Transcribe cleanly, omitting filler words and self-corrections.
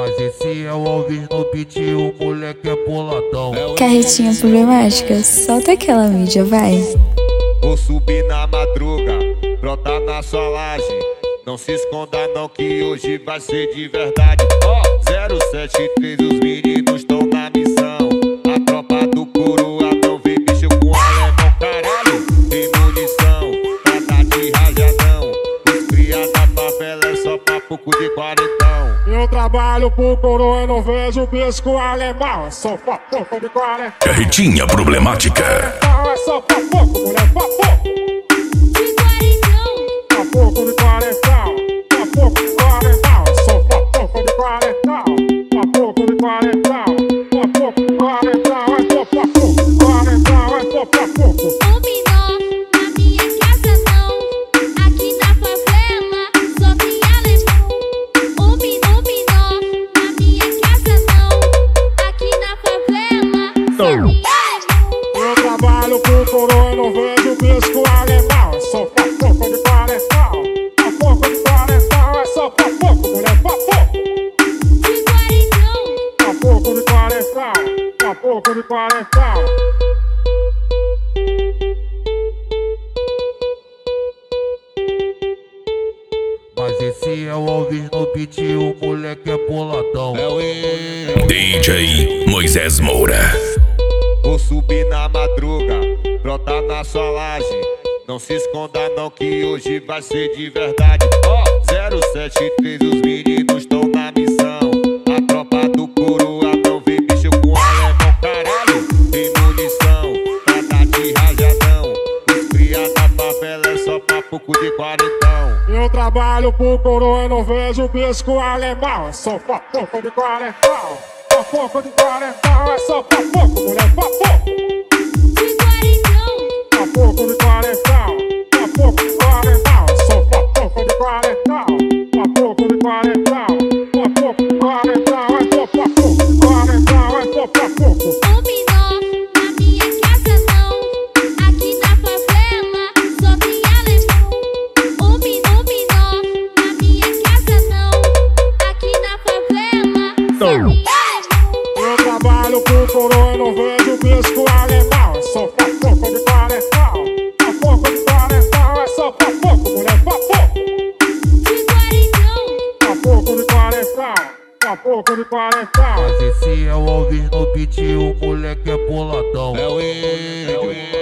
Mas esse é o Alves no beat, o moleque é boladão. Carretinha problemática, solta aquela mídia, vai. Vou subir na madruga, brotar na sua laje. Não se esconda não que hoje vai ser de verdade. 073, os meninos estão na missão. A tropa do coroa não vem bicho com alemão. Caralho, tem munição pra dar de rajadão. Os cria da favela é só pra pouco de quarentão. Eu trabalho pro coroa e não vejo bicho com alemão. É só pra pouco de quarentão. Carretinha problemática. É só pra pouco, mulher, pra pouco. Pra pouco de quarentão. Pra pouco de quarentão. É só pra pouco de quarentão. Pra pouco de quarentão. Pra pouco de quarentão. É só pra pouco de quarentão. É só pra pouco. O menor na minha casa não. Aqui na favela só tem alemão. O menor na minha casa não. Aqui na favela só tem alemão. Eu trabalho pro coroa e não vejo bicho com alemão. É só pra pouco de quarentão. Pra pouco de quarentão. É só pra pouco, mulher, pra pouco. De quarentão. Pra pouco de quarentão. Pra pouco de quarentão. Mas esse é o Alves no beat, o moleque é boladão. DJ Moisés Moura. Vou subir na madruga, brotar na sua laje. Não se esconda não que hoje vai ser de verdade. 073, os meninos estão na missão. A tropa do coroa não vem bicho com alemão. Caralho, tem munição pra dar de rajadão. Os cria da favela é só pra pouco de quarentão. Eu trabalho pro coroa e não vejo bicho com alemão. É só pra pouco de quarentão. Pra pouco de quarentão. É só pra pouco, mulher, pra pouco. De quarentão. Pra pouco de quarentão. Pra pouco de quarentão. É só pra pouco de quarentão. Pra pouco de quarentão. Pra pouco de quarentão. É só pra pouco de quarentão. É só pra pouco. O menor na minha casa não. Aqui na favela só tem alemão. O menor na minha casa não. Aqui na favela só tem alemão. Eu trabalho pro coroa e não vejo bicho com alemão. É só pra pouco de quarentão. Pra pouco de quarentão. É só pra pouco, mulher, pra pouco. De quarentão. Pra pouco de quarentão. Pra pouco de quarentão. Mas esse é o Alves no beat, o moleque é boladão. É o